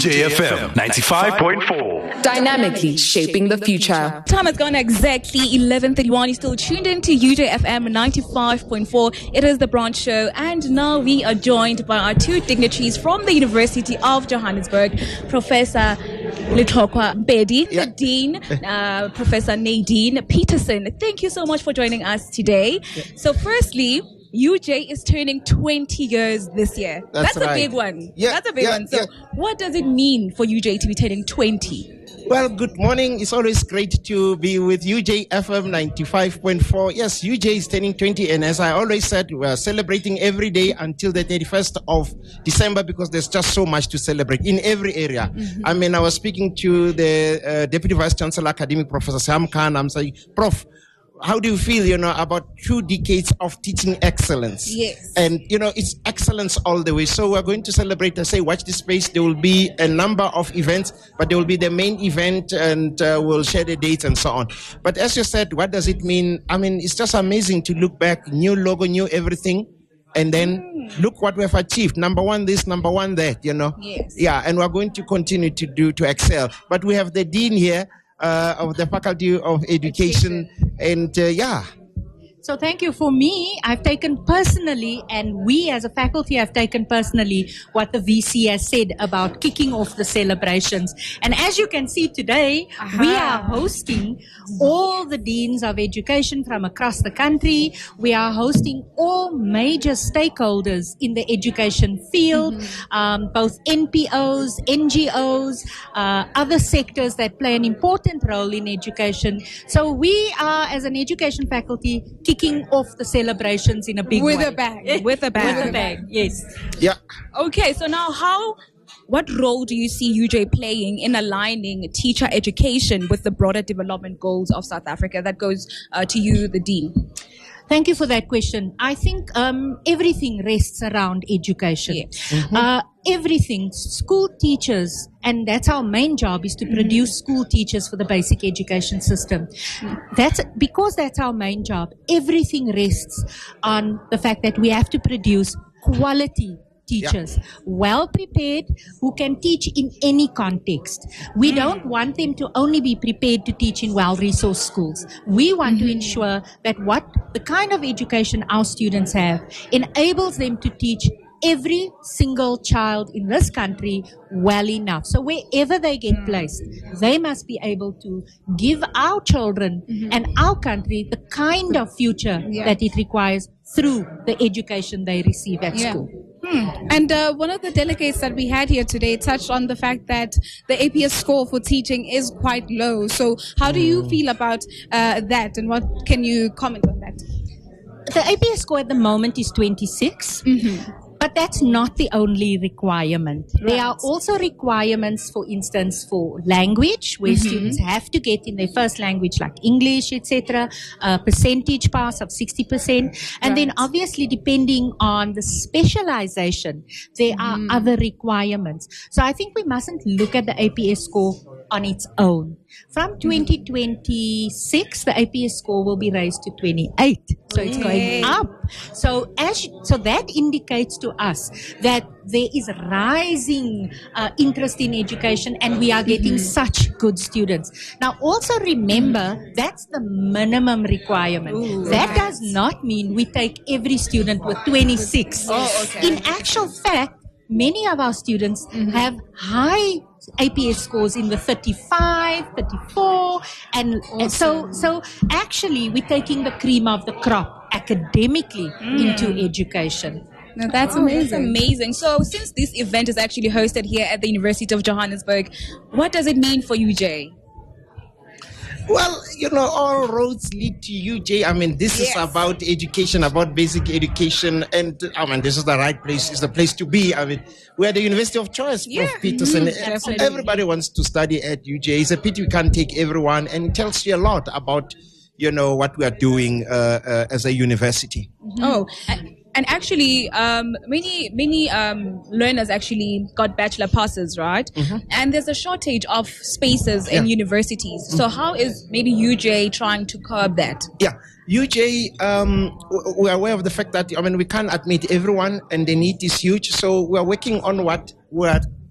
UJFM 95.4. Dynamically shaping the future. Time has gone exactly 11:31. You're still tuned in to UJFM 95.4. It is the Branch Show, and now we are joined by our two dignitaries from the University of Johannesburg, Professor Letlhokwa Mpedi, the Dean, Professor Nadine Peterson. Thank you so much for joining us today. So firstly, UJ is turning 20 years this year. That's right. A big one. Yeah, that's a big one. So what does it mean for UJ to be turning 20? Well, good morning. It's always great to be with UJ FM 95.4. Yes, UJ is turning 20. And as I always said, we are celebrating every day until the 31st of December because there's just so much to celebrate in every area. I mean, I was speaking to the Deputy Vice Chancellor, Academic Professor Sam Khan. I'm saying, Prof, how do you feel, about 2 decades of teaching excellence? Yes. And, it's excellence all the way. So we're going to celebrate and say, watch this space. There will be a number of events, but there will be the main event and we'll share the dates and so on. But as you said, what does it mean? I mean, it's just amazing to look back, new logo, new everything. And then look what we've achieved. Number one, this, number one, that, Yes. Yeah, and we're going to continue to excel. But we have the Dean here of the Faculty of Education. And So thank you. For me, I've taken personally, and we as a faculty have taken personally what the VC has said about kicking off the celebrations. And as you can see today, we are hosting all the deans of education from across the country. We are hosting all major stakeholders in the education field, both NPOs, NGOs, other sectors that play an important role in education. So we are, as an education faculty, kicking off the celebrations in a big way. With a bang. With a bang, yes. Yeah. Okay, so now what role do you see UJ playing in aligning teacher education with the broader development goals of South Africa? That goes to you, the Dean. Thank you for that question. I think everything rests around education. Yeah. Everything, school teachers, and that's our main job, is to produce school teachers for the basic education system. That's our main job. Everything rests on the fact that we have to produce quality teachers, well prepared, who can teach in any context. We don't want them to only be prepared to teach in well-resourced schools. We want to ensure that the kind of education our students have enables them to teach every single child in this country well enough. So wherever they get placed, they must be able to give our children and our country the kind of future that it requires through the education they receive at school. And one of the delegates that we had here today touched on the fact that the APS score for teaching is quite low. So how do you feel about that, and what can you comment on that? The APS score at the moment is 26. But that's not the only requirement. Right. There are also requirements, for instance, for language, where students have to get in their first language, like English, etc., a percentage pass of 60%. And then obviously, depending on the specialization, there are other requirements. So I think we mustn't look at the APS score on its own. From 2026, the APS score will be raised to 28. So it's going up. So that indicates to us that there is rising interest in education, and we are getting such good students. Now, also remember, that's the minimum requirement. That does not mean we take every student with 26. In actual fact, many of our students have high APS scores in the 35, 34, and so actually we're taking the cream of the crop academically into education. No, that's amazing. That's amazing. So since this event is actually hosted here at the University of Johannesburg, what does it mean for UJ? Well, all roads lead to UJ. I mean, this is about education, about basic education. And, this is the right place. It's the place to be. I mean, we're the university of choice, Prof. Peterson. Everybody wants to study at UJ. It's a pity we can't take everyone. And it tells you a lot about, what we are doing as a university. And actually, many learners actually got bachelor passes, right? And there's a shortage of spaces in universities. So how is maybe UJ trying to curb that? Yeah, UJ, we're aware of the fact that, we can't admit everyone, and the need is huge. So we're working on what we're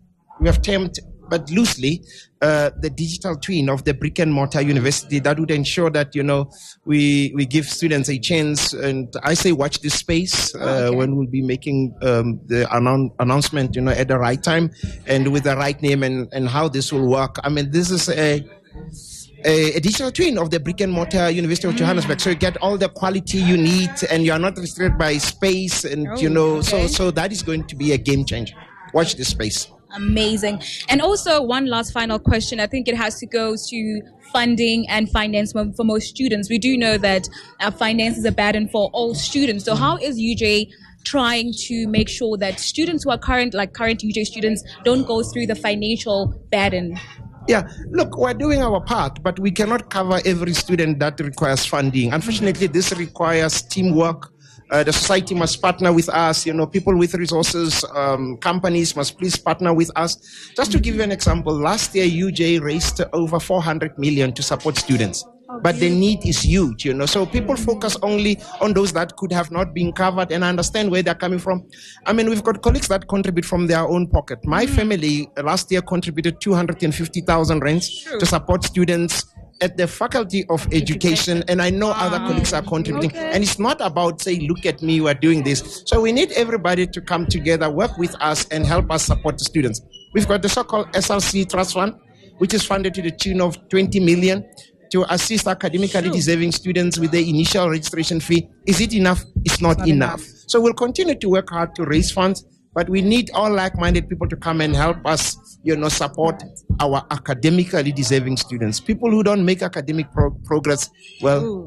we have termed, but loosely, the digital twin of the brick and mortar university that would ensure that, we give students a chance. And I say watch this space when we'll be making the announcement, at the right time and with the right name and how this will work. I mean, this is a digital twin of the brick and mortar University of Johannesburg. So you get all the quality you need and you are not restricted by space. And, so that is going to be a game changer. Watch this space. Amazing. And also one last final question. I think it has to go to funding and finance for most students. We do know that finance is a burden for all students. So how is UJ trying to make sure that students who are current UJ students don't go through the financial burden? Yeah, look, we're doing our part, but we cannot cover every student that requires funding. Unfortunately, this requires teamwork. The society must partner with us. People with resources, companies must please partner with us. Just to give you an example, last year UJ raised over 400 million to support students. But the need is huge, So people focus only on those that could have not been covered, and I understand where they're coming from. I mean, we've got colleagues that contribute from their own pocket. My family last year contributed 250,000 rands to support students at the Faculty of Education, and I know other colleagues are contributing. Okay. And it's not about saying, look at me, we're doing this. So we need everybody to come together, work with us, and help us support the students. We've got the so-called SRC Trust Fund, which is funded to the tune of 20 million to assist academically deserving students with the initial registration fee. Is it enough? It's not enough. So we'll continue to work hard to raise funds, but we need all like-minded people to come and help us, support our academically deserving students. People who don't make academic progress, well.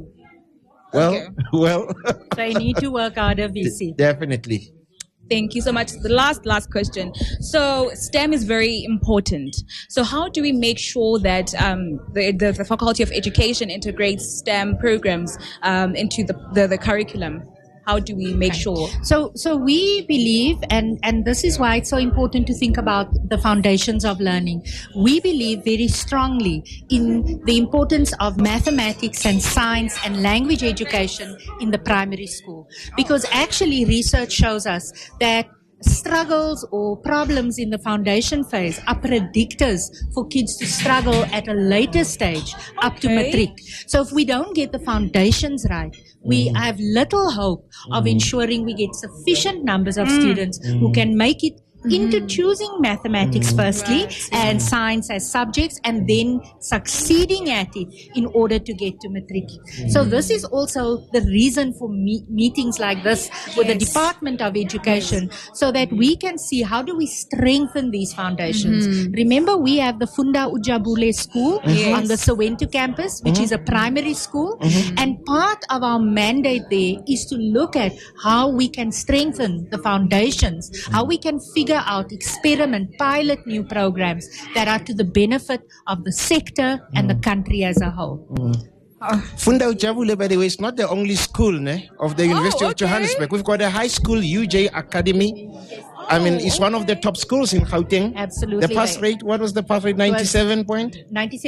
So they need to work harder, VC. Definitely. Thank you so much. The last question. So STEM is very important. So how do we make sure that the Faculty of Education integrates STEM programs into the curriculum? How do we make sure? So we believe, and this is why it's so important to think about the foundations of learning. We believe very strongly in the importance of mathematics and science and language education in the primary school. Because actually research shows us that struggles or problems in the foundation phase are predictors for kids to struggle at a later stage up to matric. So if we don't get the foundations right, we have little hope of ensuring we get sufficient numbers of students who can make it into choosing mathematics firstly and science as subjects and then succeeding at it in order to get to matric. So this is also the reason for meetings like this with the Department of Education so that we can see how do we strengthen these foundations. Remember, we have the Funda Ujabule School on the Soweto campus, which is a primary school, and part of our mandate there is to look at how we can strengthen the foundations, how we can figure out, experiment, pilot new programs that are to the benefit of the sector and the country as a whole. Funda Ujabule, by the way, is not the only school of the University of Johannesburg. We've got a high school, UJ Academy. I mean, it's one of the top schools in Gauteng. Absolutely. The pass rate, what was the pass rate? 97.7%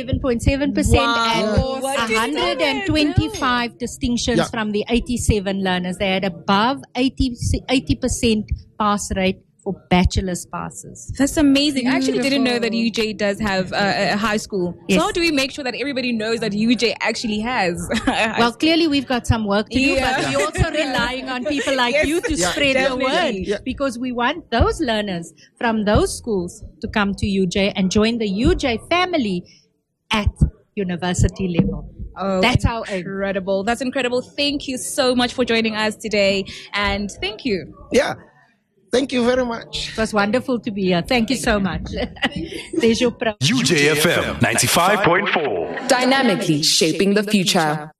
and 125 distinctions from the 87 learners. They had above 80% pass rate for bachelor's passes. That's amazing. I actually didn't know that UJ does have a high school. So how do we make sure that everybody knows that UJ actually has Well, clearly we've got some work to do, but we're also relying on people like you to spread the word because we want those learners from those schools to come to UJ and join the UJ family at university level. Oh, that's our incredible. That's incredible. Thank you so much for joining us today, and thank you. Yeah. Thank you very much. It was wonderful to be here. Thank you so much. There's your UJFM 95.4. Dynamically shaping the future.